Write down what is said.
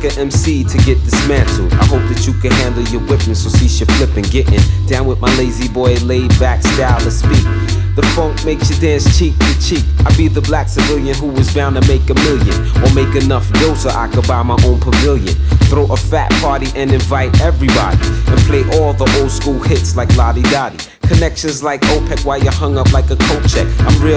like an MC to get dismantled. I hope that you can handle your whipping, so cease your flipping. Getting down with my lazy boy, laid back style to speak. The funk makes you dance cheek to cheek. I be the black civilian who is bound to make $1 million, or make enough dough so I could buy my own pavilion. Throw a fat party and invite everybody, and play all the old school hits like Lottie Dottie. Connections like OPEC while you hung up like a coat check. I'm real